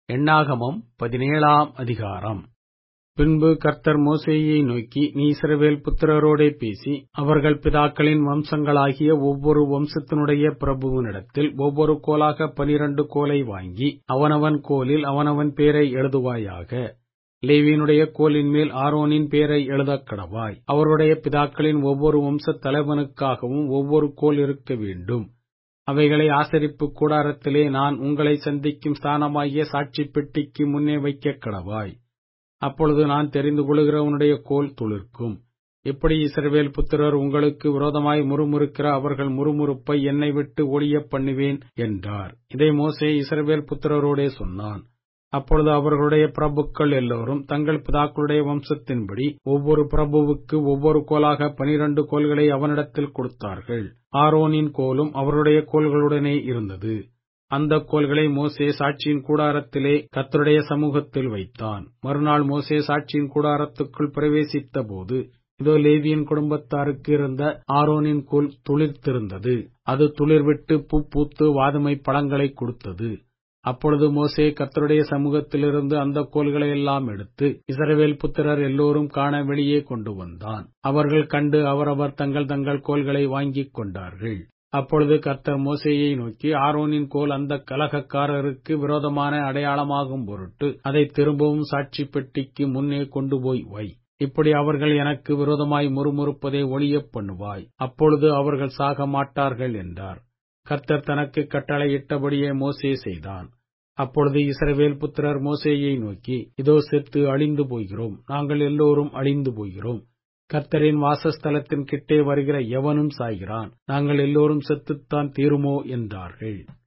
எண்ணாகமம் 17ஆம் அதிகாரம். பின்பு கர்த்தர் மோசேயை நோக்கி, நீ இஸ்ரவேல் புத்திரரோடே பேசி, அவர்கள் பிதாக்களின் வம்சங்களாகிய ஒவ்வொரு வம்சத்தினுடைய பிரபுவினிடத்தில் ஒவ்வொரு கோலாக 12 கோலை வாங்கி, அவனவன் கோலில் அவனவன் பேரை எழுதுவாயாக. லேவியினுடைய கோலின் மேல் ஆரோனின் பேரை எழுதக்கடவாய். அவருடைய பிதாக்களின் ஒவ்வொரு வம்சத் தலைவனுக்காகவும் ஒவ்வொரு கோல் இருக்க வேண்டும். அவைகளை ஆசரிப்பு கூடாரத்திலே நான் உங்களை சந்திக்கும் ஸ்தானமாகிய சாட்சி பெட்டிக்கு முன்னே வைக்க கடவாய். அப்பொழுது நான் தெரிந்து கொள்கிறவனுடைய கோல் துளிர்க்கும். இப்படி இஸ்ரவேல் புத்திரர் உங்களுக்கு விரோதமாய் முறுமுறுக்கிற அவர்கள் முறுமுறுப்பை என்னை விட்டு ஒழிய பண்ணுவேன் என்றார். இதை மோசே இஸ்ரவேல் புத்திரரோடே சொன்னான். அப்பொழுது அவர்களுடைய பிரபுக்கள் எல்லோரும் தங்கள் பிதாக்களுடைய வம்சத்தின்படி ஒவ்வொரு பிரபுவுக்கு ஒவ்வொரு கோலாக 12 கோல்களை அவனிடத்தில் கொடுத்தார்கள். ஆரோனின் கோலும் அவருடைய கோல்களுடனே இருந்தது. அந்த கோல்களை மோசே சாட்சியின் கூடாரத்திலே கர்த்தருடைய சமூகத்தில் வைத்தான். மறுநாள் மோசே சாட்சியின் கூடாரத்துக்குள் பிரவேசித்த போது, இதோ லேவியின் குடும்பத்தாருக்கு இருந்த ஆரோனின் கோல் துளிர்த்திருந்தது. அது துளிர்விட்டு பூத்து வாதுமை பழங்களை கொடுத்தது. அப்பொழுது மோசே கர்த்தருடைய சமூகத்திலிருந்து அந்த கோல்களை எல்லாம் எடுத்து இஸ்ரவேல் புத்திரர் எல்லோரும் காண வெளியே கொண்டு வந்தான். அவர்கள் கண்டு அவரவர் தங்கள் தங்கள் கோல்களை வாங்கிக் கொண்டார்கள். அப்பொழுது கர்த்தர் மோசேயை நோக்கி, ஆரோனின் கோல் அந்த கலகக்காரருக்கு விரோதமான அடையாளமாகும் பொருட்டு அதை திரும்பவும் சாட்சி பெட்டிக்கு முன்னே கொண்டு போய் வை. இப்படி அவர்கள் எனக்கு விரோதமாய் முறுமுறுப்பதை ஒழியப் பண்ணுவாய். அப்பொழுது அவர்கள் சாக மாட்டார்கள் என்றார். கர்த்தர் தனக்கு கட்டளையிட்டபடியே மோசே செய்தான். அப்பொழுது இஸ்ரவேல் புத்திரர் மோசேயை நோக்கி, இதோ செத்து அழிந்து போகிறோம், நாங்கள் எல்லோரும் அழிந்து போகிறோம். கர்த்தரின் வாசஸ்தலத்தின் கிட்டே வருகிற எவனும் சாய்கிறான், நாங்கள் எல்லோரும் செத்துத்தான் தீருமோ என்றார்கள்.